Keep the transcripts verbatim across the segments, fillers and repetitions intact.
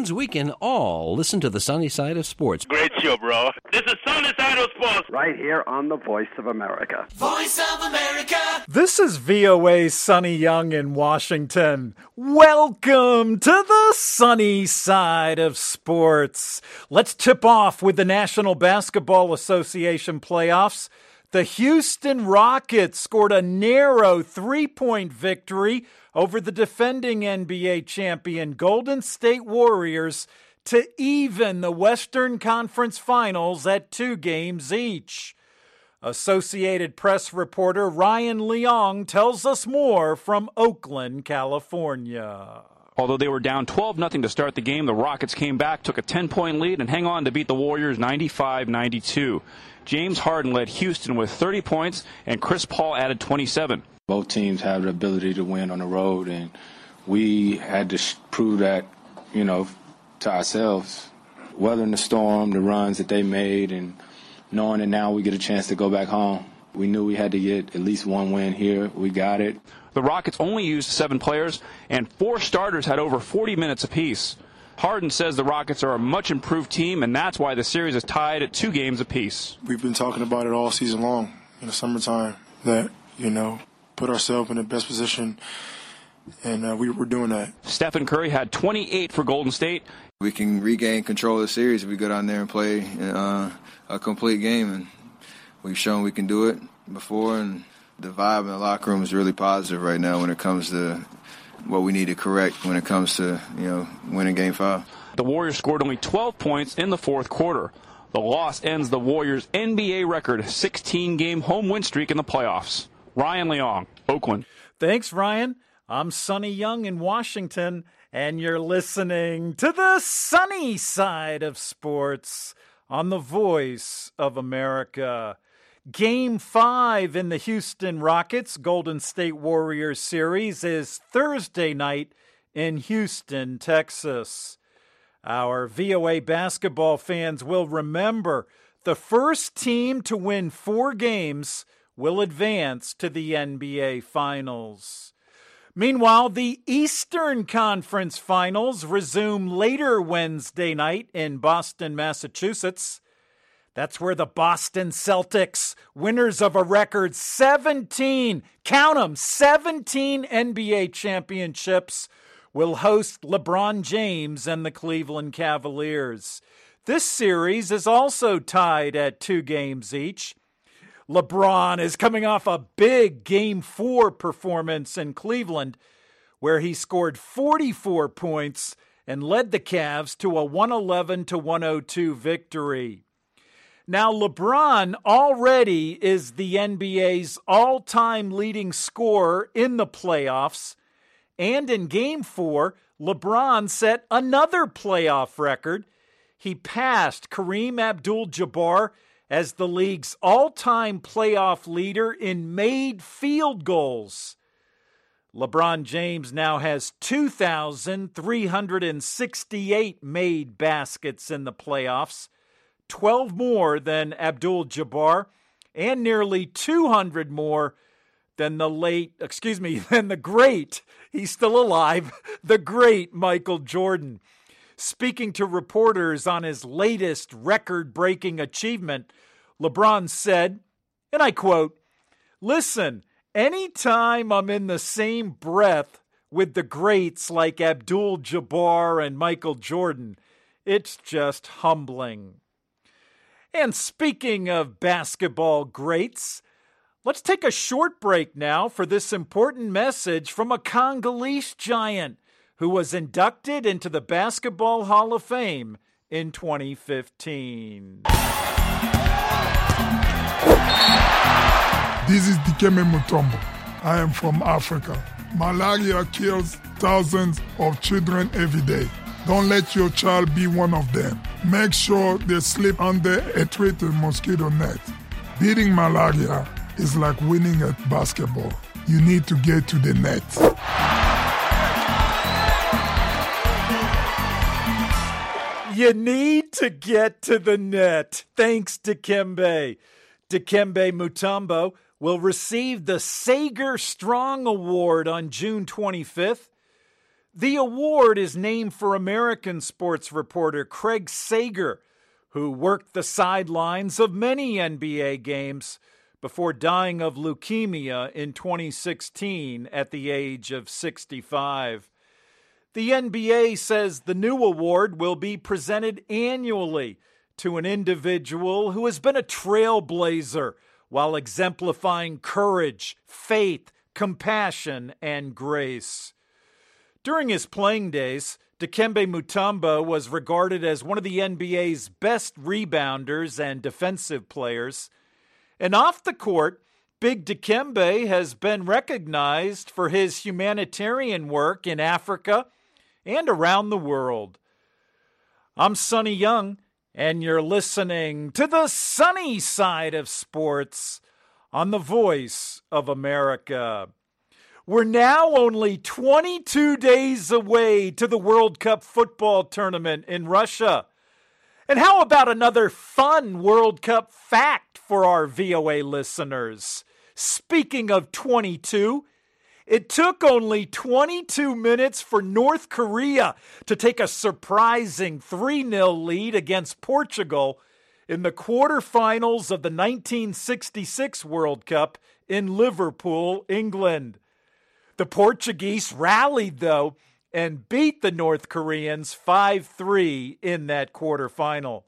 fans, we can all listen to the sunny side of sports. Great show, bro. This is Sunny Side of Sports. Right here on the Voice of America. Voice of America. This is V O A's Sonny Young in Washington. Welcome to the sunny side of sports. Let's tip off with the National Basketball Association playoffs. The Houston Rockets scored a narrow three-point victory over the defending N B A champion Golden State Warriors to even the Western Conference Finals at two games each. Associated Press reporter Ryan Leong tells us more from Oakland, California. Although they were down twelve nothing to start the game, the Rockets came back, took a ten-point lead, and hang on to beat the Warriors ninety-five ninety-two. James Harden led Houston with thirty points, and Chris Paul added twenty-seven. Both teams have the ability to win on the road, and we had to sh- prove that, you know, to ourselves. Weathering the storm, the runs that they made, and knowing that now we get a chance to go back home. We knew we had to get at least one win here. We got it. The Rockets only used seven players, and four starters had over forty minutes apiece. Harden says the Rockets are a much improved team, and that's why the series is tied at two games apiece. We've been talking about it all season long in the summertime, that, you know, put ourselves in the best position, and uh, we were doing that. Stephen Curry had twenty-eight for Golden State. We can regain control of the series if we go down there and play uh, a complete game, and we've shown we can do it before, and the vibe in the locker room is really positive right now when it comes to what we need to correct when it comes to, you know, winning game five. The Warriors scored only twelve points in the fourth quarter. The loss ends the Warriors' N B A record sixteen-game home win streak in the playoffs. Ryan Leong, Oakland. Thanks, Ryan. I'm Sonny Young in Washington, and you're listening to the sunny side of sports on the Voice of America. Game five in the Houston Rockets Golden State Warriors series is Thursday night in Houston, Texas. Our V O A basketball fans will remember the first team to win four games will advance to the N B A Finals. Meanwhile, the Eastern Conference Finals resume later Wednesday night in Boston, Massachusetts. That's where the Boston Celtics, winners of a record seventeen, count them, seventeen N B A championships, will host LeBron James and the Cleveland Cavaliers. This series is also tied at two games each. LeBron is coming off a big Game four performance in Cleveland, where he scored forty-four points and led the Cavs to a one eleven to one oh two victory. Now, LeBron already is the N B A's all-time leading scorer in the playoffs. And in Game four, LeBron set another playoff record. He passed Kareem Abdul-Jabbar as the league's all-time playoff leader in made field goals. LeBron James now has two thousand three hundred sixty-eight made baskets in the playoffs, twelve more than Abdul-Jabbar, and nearly two hundred more than the late, excuse me, than the great, he's still alive, the great Michael Jordan. Speaking to reporters on his latest record-breaking achievement, LeBron said, and I quote, "Listen, anytime I'm in the same breath with the greats like Abdul-Jabbar and Michael Jordan, it's just humbling." And speaking of basketball greats, let's take a short break now for this important message from a Congolese giant who was inducted into the Basketball Hall of Fame in twenty fifteen. This is Dikembe Mutombo. I am from Africa. Malaria kills thousands of children every day. Don't let your child be one of them. Make sure they sleep under a treated mosquito net. Beating malaria is like winning at basketball. You need to get to the net. You need to get to the net. Thanks, Dikembe. Dikembe Mutombo will receive the Sager Strong Award on June twenty-fifth. The award is named for American sports reporter Craig Sager, who worked the sidelines of many N B A games before dying of leukemia in twenty sixteen at the age of sixty-five. The N B A says the new award will be presented annually to an individual who has been a trailblazer while exemplifying courage, faith, compassion, and grace. During his playing days, Dikembe Mutombo was regarded as one of the N B A's best rebounders and defensive players. And off the court, Big Dikembe has been recognized for his humanitarian work in Africa and around the world. I'm Sonny Young, and you're listening to the sunny side of sports on the Voice of America. We're now only twenty-two days away to the World Cup football tournament in Russia. And how about another fun World Cup fact for our V O A listeners? Speaking of twenty-two, it took only twenty-two minutes for North Korea to take a surprising three nil lead against Portugal in the quarterfinals of the nineteen sixty-six World Cup in Liverpool, England. The Portuguese rallied, though, and beat the North Koreans five three in that quarterfinal.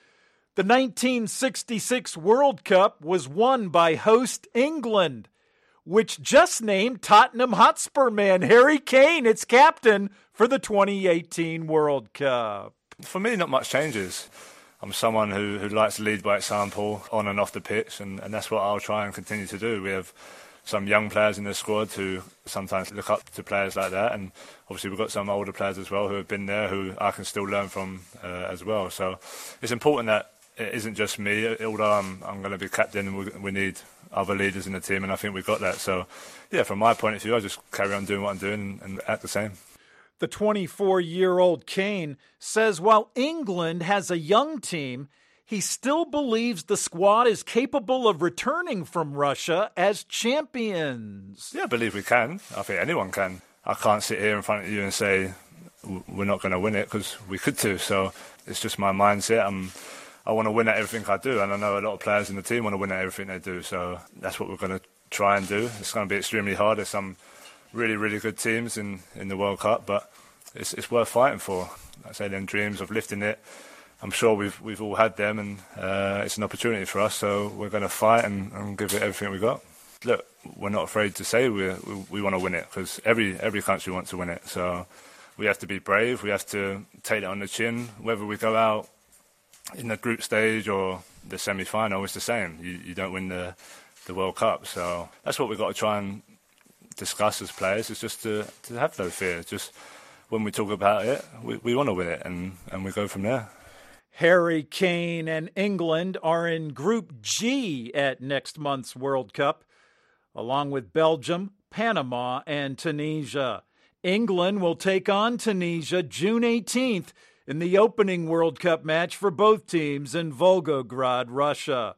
The nineteen sixty-six World Cup was won by host England, which just named Tottenham Hotspur man Harry Kane its captain for the twenty eighteen World Cup. For me, not much changes. I'm someone who, who likes to lead by example on and off the pitch, and, and that's what I'll try and continue to do. We have some young players in the squad who sometimes look up to players like that, and obviously we've got some older players as well who have been there who I can still learn from uh, as well. So it's important that it isn't just me, although I'm, I'm going to be captain and we, we need other leaders in the team, and I think we've got that. So yeah, from my point of view, I just carry on doing what I'm doing and, and act the same. The twenty-four-year-old Kane says while England has a young team, he still believes the squad is capable of returning from Russia as champions. Yeah, I believe we can. I think anyone can. I can't sit here in front of you and say we're not going to win it, because we could do. So it's just my mindset. I'm, I want to win at everything I do, and I know a lot of players in the team want to win at everything they do. So that's what we're going to try and do. It's going to be extremely hard. There's some really, really good teams in, in the World Cup, but it's, it's worth fighting for. Like I say, them dreams of lifting it, I'm sure we've we've all had them, and uh, it's an opportunity for us. So we're going to fight and, and give it everything we got. Look, we're not afraid to say we we, we want to win it, because every every country wants to win it. So we have to be brave. We have to take it on the chin. Whether we go out in the group stage or the semi-final, it's the same. You you don't win the the World Cup. So that's what we've got to try and discuss as players. Is just to to have no fear. Just when we talk about it, we we want to win it, and and we go from there. Harry Kane and England are in Group G at next month's World Cup, along with Belgium, Panama, and Tunisia. England will take on Tunisia June eighteenth in the opening World Cup match for both teams in Volgograd, Russia.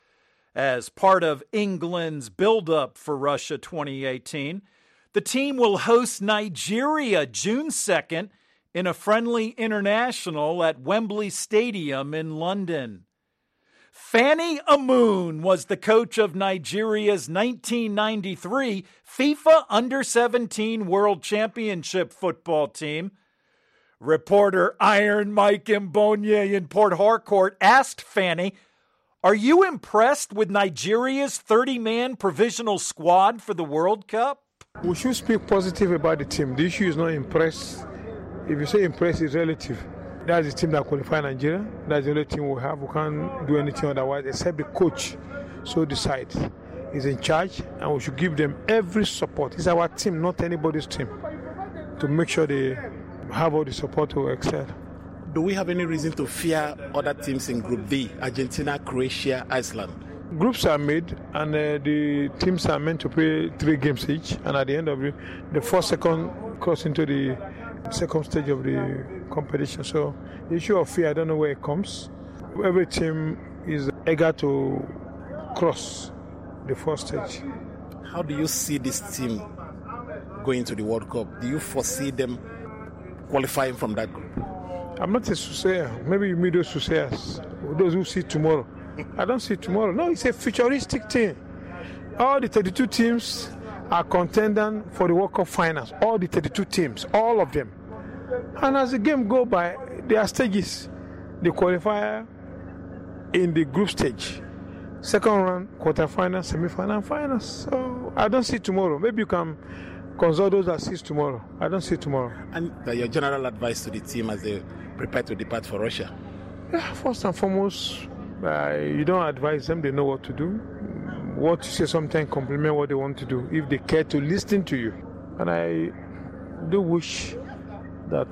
As part of England's build-up for Russia twenty eighteen, the team will host Nigeria June second in a friendly international at Wembley Stadium in London. Fanny Amoon was the coach of Nigeria's nineteen ninety-three FIFA under seventeen World Championship football team. Reporter Iron Mike Mbonye in Port Harcourt asked Fanny, "Are you impressed with Nigeria's thirty-man provisional squad for the World Cup?" We should speak positive about the team. The issue is not impressed. If you say impressed, it's relative. That's the team that qualified Nigeria. That's the only team we have. We can't do anything otherwise except the coach so decide. He's in charge, and we should give them every support. It's our team, not anybody's team, to make sure they have all the support to excel. Do we have any reason to fear other teams in Group D, Argentina, Croatia, Iceland? Groups are made, and uh, the teams are meant to play three games each, and at the end of it, the first, second cross into the second stage of the competition. So the issue of fear, I don't know where it comes. Every team is eager to cross the first stage. How do you see this team going to the World Cup? Do you foresee them qualifying from that group? I'm not a soothsayer. Maybe you meet those soothsayers, those who see tomorrow. I don't see tomorrow. No, it's a futuristic team. All the thirty-two teams are contending for the World Cup finals. All the thirty-two teams, all of them. And as the game go by, there are stages. The qualifier in the group stage. Second round, quarterfinals, semi-final, and finals. So I don't see tomorrow. Maybe you can consult those that see tomorrow. I don't see tomorrow. And uh, your general advice to the team as they prepare to depart for Russia? Yeah, first and foremost, uh, you don't advise them. They know what to do. What you say sometimes complement what they want to do, if they care to listen to you. And I do wish that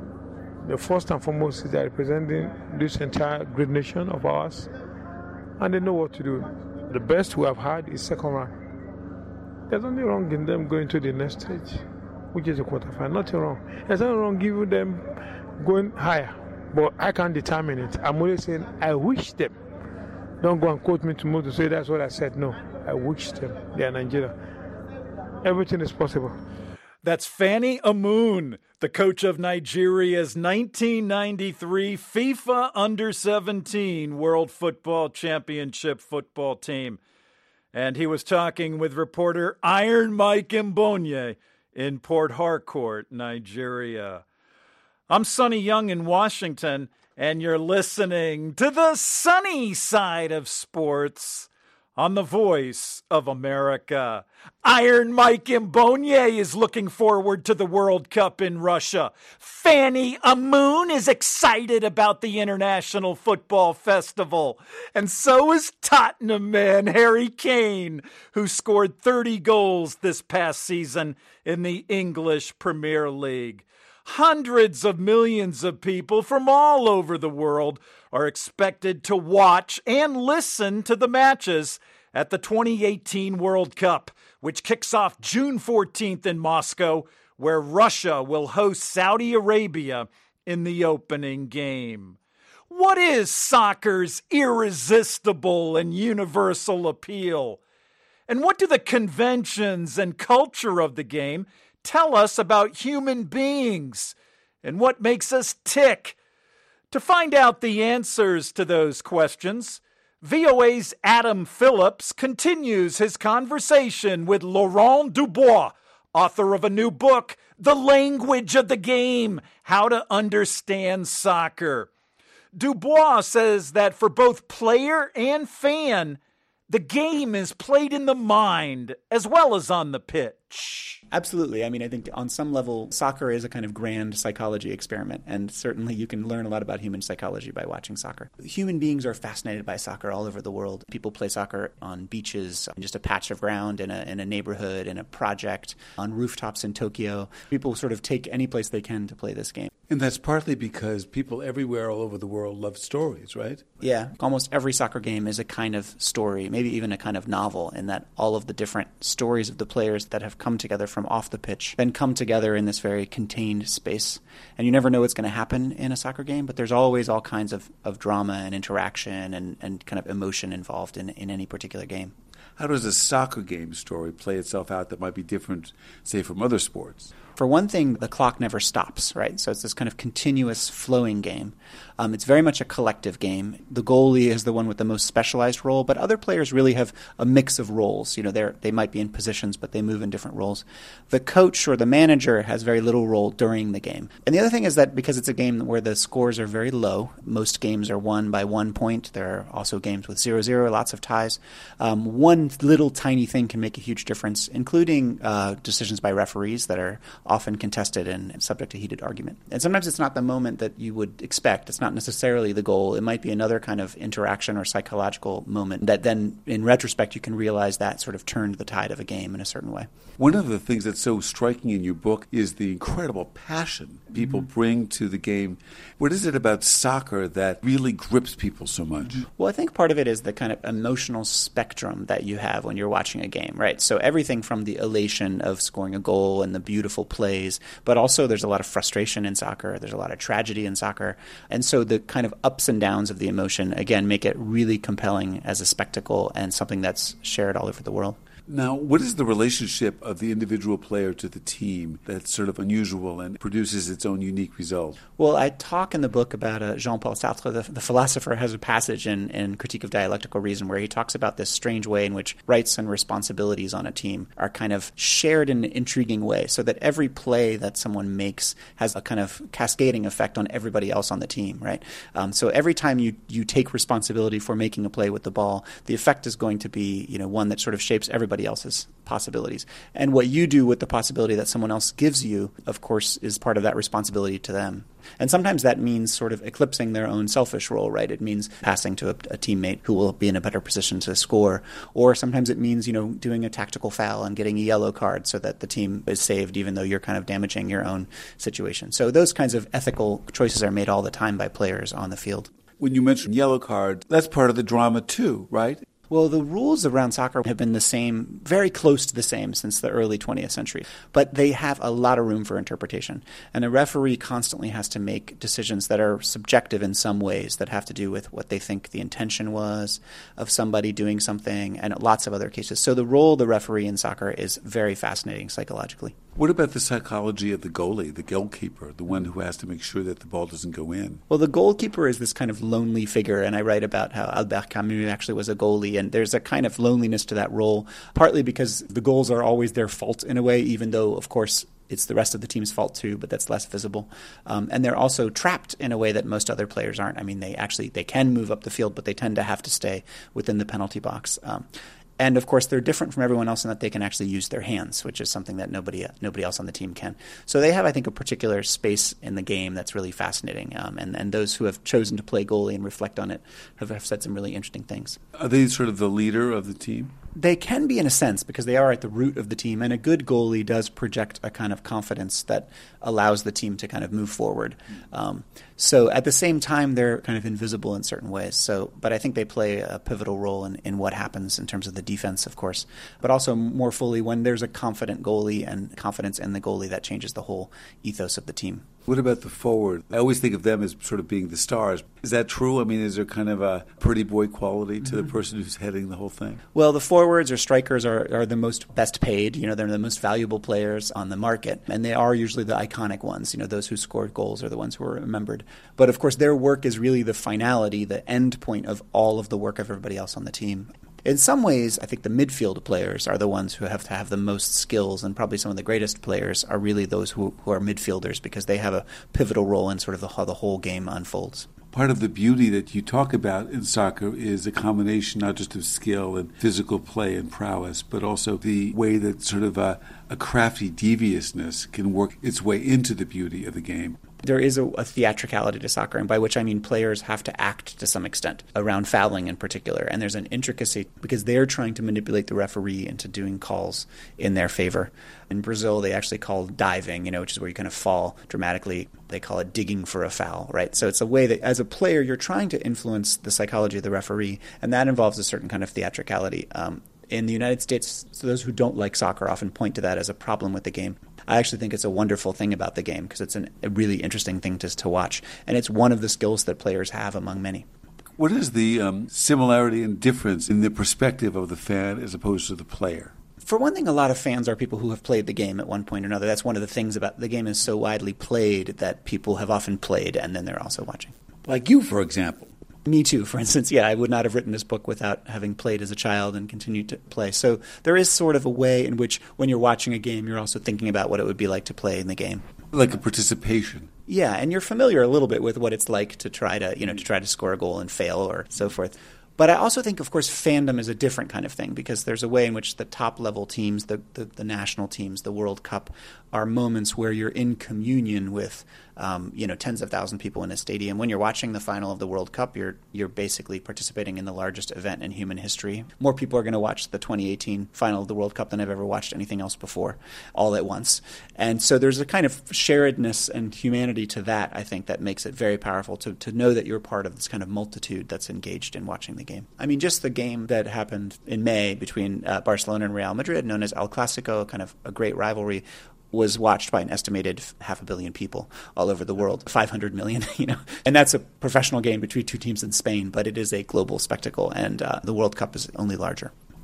the first and foremost is they're representing this entire great nation of ours, and they know what to do. The best we have had is second round. There's nothing wrong in them going to the next stage, which is the quarterfinal. Nothing wrong. There's nothing wrong giving them going higher, but I can't determine it. I'm only saying I wish them. Don't go and quote me tomorrow to say that's what I said. No, I wish them. They are Nigeria. Everything is possible. That's Fanny Amoon, the coach of Nigeria's nineteen ninety-three FIFA under seventeen World Football Championship football team. And he was talking with reporter Iron Mike Mbonye in Port Harcourt, Nigeria. I'm Sonny Young in Washington, and you're listening to the sunny side of sports on the Voice of America. Iron Mike Mbonye is looking forward to the World Cup in Russia. Fanny Amoon is excited about the International Football Festival. And so is Tottenham man Harry Kane, who scored thirty goals this past season in the English Premier League. Hundreds of millions of people from all over the world are expected to watch and listen to the matches at the twenty eighteen World Cup, which kicks off June fourteenth in Moscow, where Russia will host Saudi Arabia in the opening game. What is soccer's irresistible and universal appeal? And what do the conventions and culture of the game tell us about human beings and what makes us tick? To find out the answers to those questions, V O A's Adam Phillips continues his conversation with Laurent Dubois, author of a new book, The Language of the Game, How to Understand Soccer. Dubois says that for both player and fan, the game is played in the mind as well as on the pitch. Absolutely. I mean, I think on some level, soccer is a kind of grand psychology experiment, and certainly you can learn a lot about human psychology by watching soccer. Human beings are fascinated by soccer all over the world. People play soccer on beaches, on just a patch of ground in a, in a neighborhood, in a project, on rooftops in Tokyo. People sort of take any place they can to play this game. And that's partly because people everywhere all over the world love stories, right? Yeah. Almost every soccer game is a kind of story, maybe even a kind of novel, in that all of the different stories of the players that have come together from off the pitch then come together in this very contained space. And you never know what's going to happen in a soccer game, but there's always all kinds of, of drama and interaction and, and kind of emotion involved in, in any particular game. How does a soccer game story play itself out that might be different, say, from other sports? For one thing, the clock never stops, right? So it's this kind of continuous flowing game. Um, it's very much a collective game. The goalie is the one with the most specialized role, but other players really have a mix of roles. You know, they they might be in positions, but they move in different roles. The coach or the manager has very little role during the game. And the other thing is that because it's a game where the scores are very low, most games are won by one point. There are also games with zero zero, lots of ties. Um, one little tiny thing can make a huge difference, including uh, decisions by referees that are often contested and subject to heated argument. And sometimes it's not the moment that you would expect. It's not necessarily the goal. It might be another kind of interaction or psychological moment that then, in retrospect, you can realize that sort of turned the tide of a game in a certain way. One of the things that's so striking in your book is the incredible passion people mm-hmm. bring to the game. What is it about soccer that really grips people so much? Well, I think part of it is the kind of emotional spectrum that you have when you're watching a game, right? So everything from the elation of scoring a goal and the beautiful plays, but also there's a lot of frustration in soccer. There's a lot of tragedy in soccer. And so the kind of ups and downs of the emotion, again, make it really compelling as a spectacle and something that's shared all over the world. Now, what is the relationship of the individual player to the team that's sort of unusual and produces its own unique result? Well, I talk in the book about uh, Jean-Paul Sartre, the, the philosopher, has a passage in, in Critique of Dialectical Reason where he talks about this strange way in which rights and responsibilities on a team are kind of shared in an intriguing way, so that every play that someone makes has a kind of cascading effect on everybody else on the team, right? Um, so every time you, you take responsibility for making a play with the ball, the effect is going to be, you know, one that sort of shapes everybody else's possibilities. And what you do with the possibility that someone else gives you, of course, is part of that responsibility to them. And sometimes that means sort of eclipsing their own selfish role, right? It means passing to a, a teammate who will be in a better position to score. Or sometimes it means, you know, doing a tactical foul and getting a yellow card so that the team is saved even though you're kind of damaging your own situation. So those kinds of ethical choices are made all the time by players on the field. When you mention yellow card, that's part of the drama too, right? Well, the rules around soccer have been the same, very close to the same since the early twentieth century, but they have a lot of room for interpretation. And a referee constantly has to make decisions that are subjective in some ways that have to do with what they think the intention was of somebody doing something and lots of other cases. So the role of the referee in soccer is very fascinating psychologically. What about the psychology of the goalie, the goalkeeper, the one who has to make sure that the ball doesn't go in? Well, the goalkeeper is this kind of lonely figure, and I write about how Albert Camus actually was a goalie, and there's a kind of loneliness to that role, partly because the goals are always their fault in a way, even though, of course, it's the rest of the team's fault too, but that's less visible. Um, and they're also trapped in a way that most other players aren't. I mean, they actually they can move up the field, but they tend to have to stay within the penalty box. Um, And, of course, they're different from everyone else in that they can actually use their hands, which is something that nobody nobody else on the team can. So they have, I think, a particular space in the game that's really fascinating. Um, and, and those who have chosen to play goalie and reflect on it have, have said some really interesting things. Are they sort of the leader of the team? They can be in a sense because they are at the root of the team, and a good goalie does project a kind of confidence that allows the team to kind of move forward. Um, so at the same time, they're kind of invisible in certain ways. So, but I think they play a pivotal role in, in what happens in terms of the defense, of course, but also more fully when there's a confident goalie and confidence in the goalie, that changes the whole ethos of the team. What about the forward? I always think of them as sort of being the stars. Is that true? I mean, is there kind of a pretty boy quality to mm-hmm. the person who's heading the whole thing? Well, the forwards or strikers are, are the most best paid. You know, they're the most valuable players on the market, and they are usually the iconic ones. You know, those who scored goals are the ones who are remembered. But, of course, their work is really the finality, the end point of all of the work of everybody else on the team. In some ways, I think the midfield players are the ones who have to have the most skills, and probably some of the greatest players are really those who, who are midfielders because they have a pivotal role in sort of the, how the whole game unfolds. Part of the beauty that you talk about in soccer is a combination not just of skill and physical play and prowess, but also the way that sort of a, a crafty deviousness can work its way into the beauty of the game. There is a, a theatricality to soccer, and by which I mean players have to act to some extent, around fouling in particular. And there's an intricacy because they're trying to manipulate the referee into doing calls in their favor. In Brazil, they actually call diving, you know, which is where you kind of fall dramatically. They call it digging for a foul, right? So it's a way that, as a player, you're trying to influence the psychology of the referee, and that involves a certain kind of theatricality. Um, in the United States, so those who don't like soccer often point to that as a problem with the game. I actually think it's a wonderful thing about the game because it's an, a really interesting thing to, to watch, and it's one of the skills that players have among many. What is the um, similarity and difference in the perspective of the fan as opposed to the player? For one thing, a lot of fans are people who have played the game at one point or another. That's one of the things about the game is so widely played that people have often played and then they're also watching. Like you, for example. Me too, for instance. Yeah, I would not have written this book without having played as a child and continued to play. So there is sort of a way in which when you're watching a game, you're also thinking about what it would be like to play in the game. Like a participation. Yeah, and you're familiar a little bit with what it's like to try to, you know, to try to score a goal and fail or so forth. But I also think, of course, fandom is a different kind of thing because there's a way in which the top-level teams, the, the, the national teams, the World Cup, are moments where you're in communion with, um, you know, tens of thousands of people in a stadium. When you're watching the final of the World Cup, you're you're basically participating in the largest event in human history. More people are going to watch the twenty eighteen final of the World Cup than have ever watched anything else before, all at once. And so there's a kind of sharedness and humanity to that, I think, that makes it very powerful to, to know that you're part of this kind of multitude that's engaged in watching the game. I mean, just the game that happened in May between uh, Barcelona and Real Madrid, known as El Clasico, kind of a great rivalry, was watched by an estimated half a billion people all over the world, five hundred million, you know. And that's a professional game between two teams in Spain, but it is a global spectacle, and uh, the World Cup is only larger.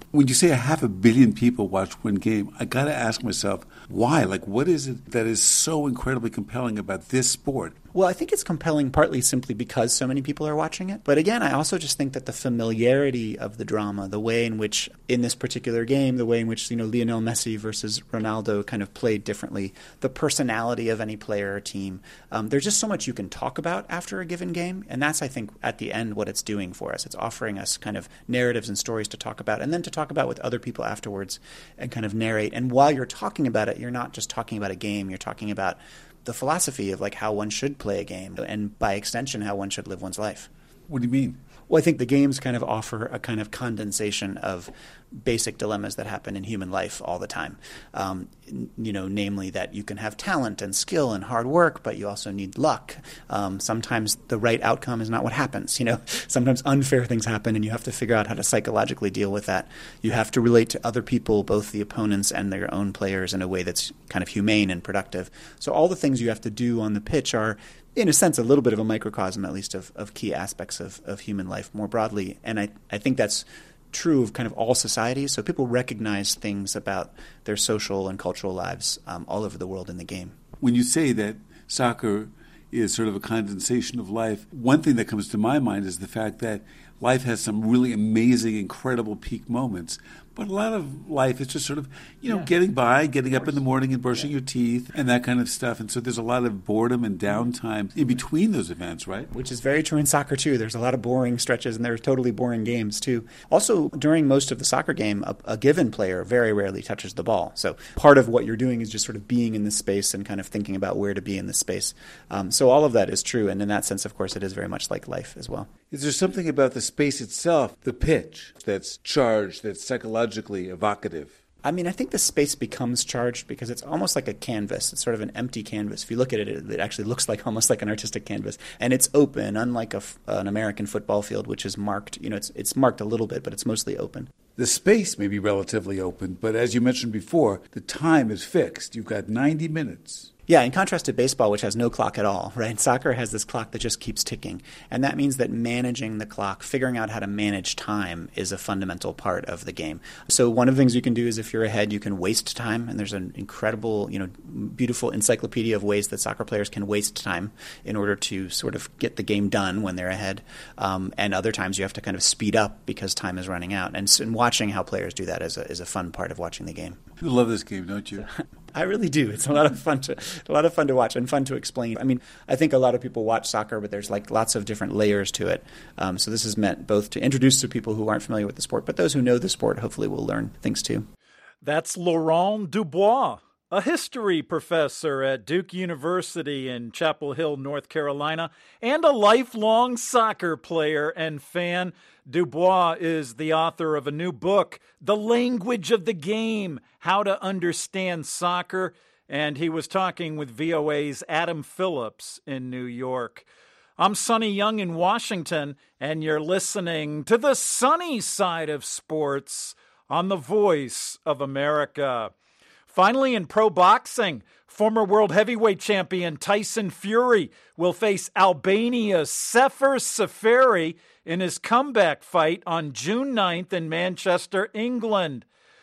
When you say a half a billion people watch one game, I got to ask myself, why? Like, what is it that is so incredibly compelling about this sport? Well, I think it's compelling partly simply because so many people are watching it. But again, I also just think that the familiarity of the drama, the way in which in this particular game, the way in which, you know, Lionel Messi versus Ronaldo kind of played differently, the personality of any player or team, um, there's just so much you can talk about after a given game. And that's, I think, at the end what it's doing for us. It's offering us kind of narratives and stories to talk about and then to talk about with other people afterwards and kind of narrate. And while you're talking about it, you're not just talking about a game, you're talking about the philosophy of like how one should play a game and by extension how one should live one's life. What do you mean? Well, I think the games kind of offer a kind of condensation of basic dilemmas that happen in human life all the time. Um, you know, namely that you can have talent and skill and hard work, but you also need luck. Um, sometimes the right outcome is not what happens. You know, sometimes unfair things happen, and you have to figure out how to psychologically deal with that. You have to relate to other people, both the opponents and their own players, in a way that's kind of humane and productive. So all the things you have to do on the pitch are, in a sense, a little bit of a microcosm, at least, of, of key aspects of, of human life more broadly. And I, I think that's true of kind of all societies. So people recognize things about their social and cultural lives um, all over the world in the game. When you say that soccer is sort of a condensation of life, one thing that comes to my mind is the fact that life has some really amazing, incredible peak moments. But a lot of life is just sort of, you know, yeah. getting by, getting up in the morning and brushing yeah. your teeth and that kind of stuff. And so there's a lot of boredom and downtime in between those events, right? Which is very true in soccer, too. There's a lot of boring stretches and there are totally boring games, too. Also, during most of the soccer game, a, a given player very rarely touches the ball. So part of what you're doing is just sort of being in this space and kind of thinking about where to be in this space. Um, so all of that is true. And in that sense, of course, it is very much like life as well. Is there something about the space itself, the pitch, that's charged, that's psychologically evocative? I mean, I think the space becomes charged because it's almost like a canvas. It's sort of an empty canvas. If you look at it, it actually looks like almost like an artistic canvas. And it's open, unlike a, an American football field, which is marked. You know, it's it's marked a little bit, but it's mostly open. The space may be relatively open, but as you mentioned before, the time is fixed. You've got ninety minutes. Yeah, in contrast to baseball, which has no clock at all, right? Soccer has this clock that just keeps ticking. And that means that managing the clock, figuring out how to manage time is a fundamental part of the game. So one of the things you can do is if you're ahead, you can waste time. And there's an incredible, you know, beautiful encyclopedia of ways that soccer players can waste time in order to sort of get the game done when they're ahead. Um, and other times you have to kind of speed up because time is running out. And, and watching how players do that is a, is a fun part of watching the game. You love this game, don't you? I really do. It's a lot of fun to a lot of fun to watch and fun to explain. I mean, I think a lot of people watch soccer, but there's like lots of different layers to it. Um, so this is meant both to introduce to people who aren't familiar with the sport, but those who know the sport hopefully will learn things too. That's Laurent Dubois, a history professor at Duke University in Chapel Hill, North Carolina, and a lifelong soccer player and fan. Dubois is the author of a new book, The Language of the Game, How to Understand Soccer, and he was talking with V O A's Adam Phillips in New York. I'm Sonny Young in Washington, and you're listening to the sunny side of sports on the Voice of America. Finally, in pro boxing, former world heavyweight champion Tyson Fury will face Albania's Sefer Seferi in his comeback fight on June ninth in Manchester, England.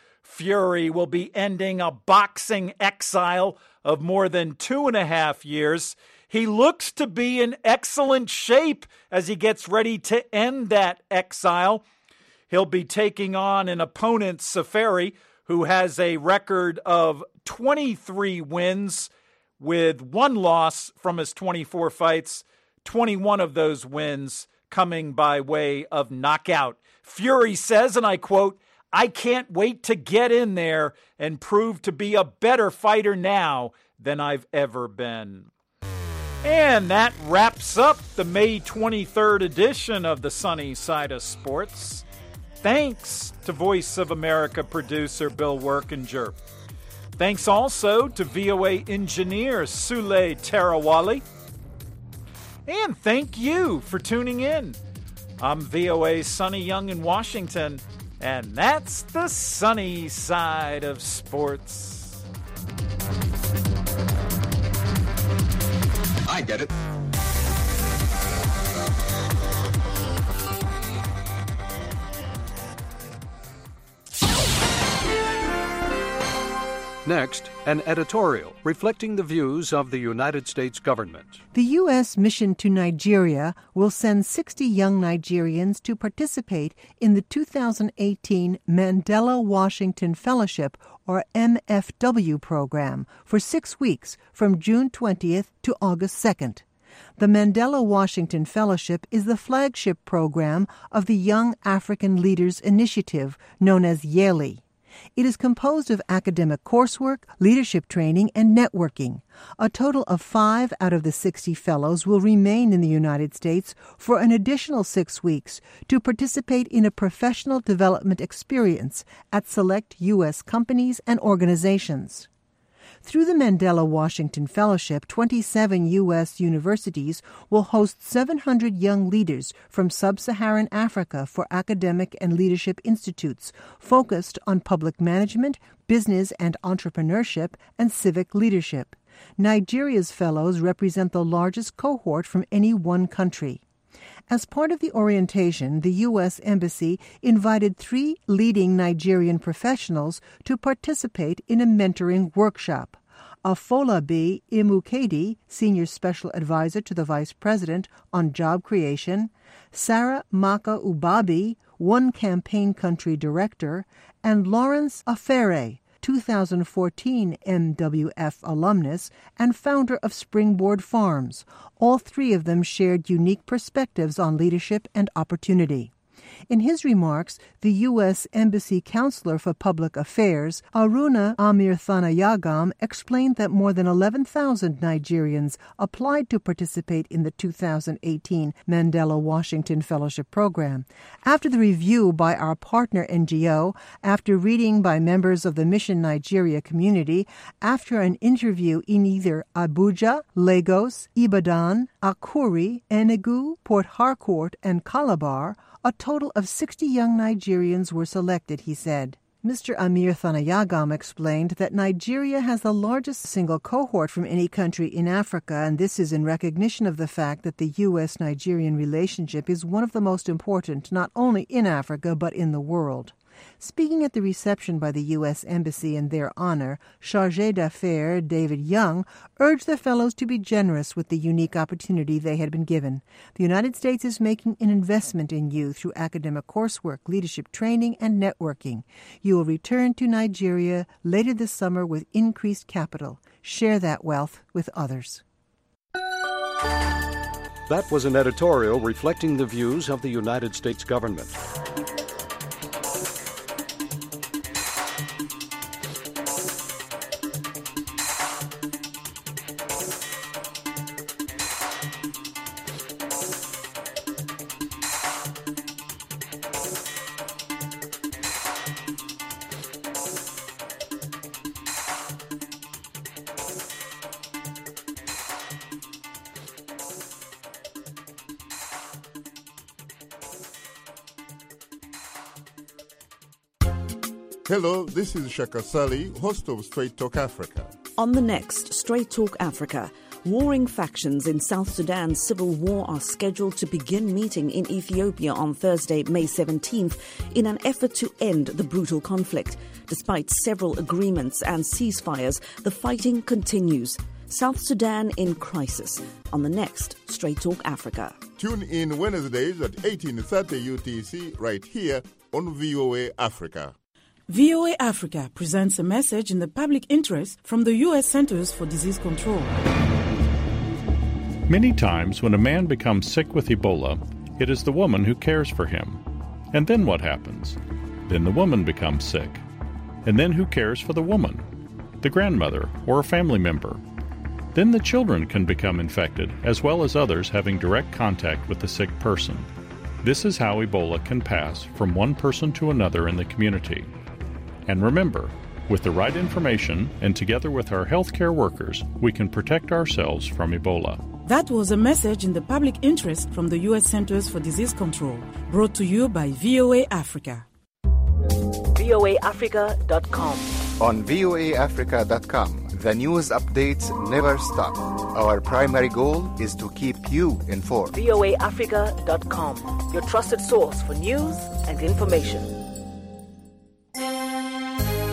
Fury will be ending a boxing exile of more than two and a half years. He looks to be in excellent shape as he gets ready to end that exile. He'll be taking on an opponent, Seferi, who has a record of twenty-three wins with one loss from his twenty-four fights, twenty-one of those wins coming by way of knockout. Fury says, and I quote, "I can't wait to get in there and prove to be a better fighter now than I've ever been." And that wraps up the May twenty-third edition of the Sunny Side of Sports. Thanks to Voice of America producer Bill Workinger. Thanks also to V O A engineer Sule Tarawali. And thank you for tuning in. I'm V O A's Sonny Young in Washington, and that's the sunny side of sports. I get it. Next, an editorial reflecting the views of the United States government. The U S mission to Nigeria will send sixty young Nigerians to participate in the two thousand eighteen Mandela Washington Fellowship, or M F W program, for six weeks from June twentieth to August second. The Mandela Washington Fellowship is the flagship program of the Young African Leaders Initiative, known as YALI. It is composed of academic coursework, leadership training, and networking. A total of five out of the sixty fellows will remain in the United States for an additional six weeks to participate in a professional development experience at select U S companies and organizations. Through the Mandela Washington Fellowship, twenty-seven U S universities will host seven hundred young leaders from sub-Saharan Africa for academic and leadership institutes focused on public management, business and entrepreneurship, and civic leadership. Nigeria's fellows represent the largest cohort from any one country. As part of the orientation, the U S Embassy invited three leading Nigerian professionals to participate in a mentoring workshop. Afolabi Imukedi, Senior Special Advisor to the Vice President on Job Creation, Sarah Maka Ubabi, One Campaign Country Director, and Lawrence Afere, two thousand fourteen M W F alumnus and founder of Springboard Farms. All three of them shared unique perspectives on leadership and opportunity. In his remarks, the U S Embassy Counselor for Public Affairs, Aruna Amirthanayagam, explained that more than eleven thousand Nigerians applied to participate in the two thousand eighteen Mandela Washington Fellowship Program. After the review by our partner N G O, after reading by members of the Mission Nigeria community, after an interview in either Abuja, Lagos, Ibadan, Akure, Enugu, Port Harcourt, and Calabar, a total of sixty young Nigerians were selected, he said. Mister Amirthanayagam explained that Nigeria has the largest single cohort from any country in Africa, and this is in recognition of the fact that the U S Nigerian relationship is one of the most important not only in Africa but in the world. Speaking at the reception by the U S Embassy in their honor, Chargé d'Affaires David Young urged the fellows to be generous with the unique opportunity they had been given. The United States is making an investment in you through academic coursework, leadership training, and networking. You will return to Nigeria later this summer with increased capital. Share that wealth with others. That was an editorial reflecting the views of the United States government. Hello, this is Shaka Sali, host of Straight Talk Africa. On the next Straight Talk Africa, warring factions in South Sudan's civil war are scheduled to begin meeting in Ethiopia on Thursday, May seventeenth, in an effort to end the brutal conflict. Despite several agreements and ceasefires, the fighting continues. South Sudan in crisis on the next Straight Talk Africa. Tune in Wednesdays at eighteen thirty U T C right here on V O A Africa. V O A Africa presents a message in the public interest from the U S Centers for Disease Control. Many times when a man becomes sick with Ebola, it is the woman who cares for him. And then what happens? Then the woman becomes sick. And then who cares for the woman? The grandmother or a family member. Then the children can become infected, as well as others having direct contact with the sick person. This is how Ebola can pass from one person to another in the community. And remember, with the right information and together with our healthcare workers, we can protect ourselves from Ebola. That was a message in the public interest from the U S Centers for Disease Control, brought to you by V O A Africa. V O A Africa dot com. On V O A Africa dot com, the news updates never stop. Our primary goal is to keep you informed. V O A Africa dot com, your trusted source for news and information.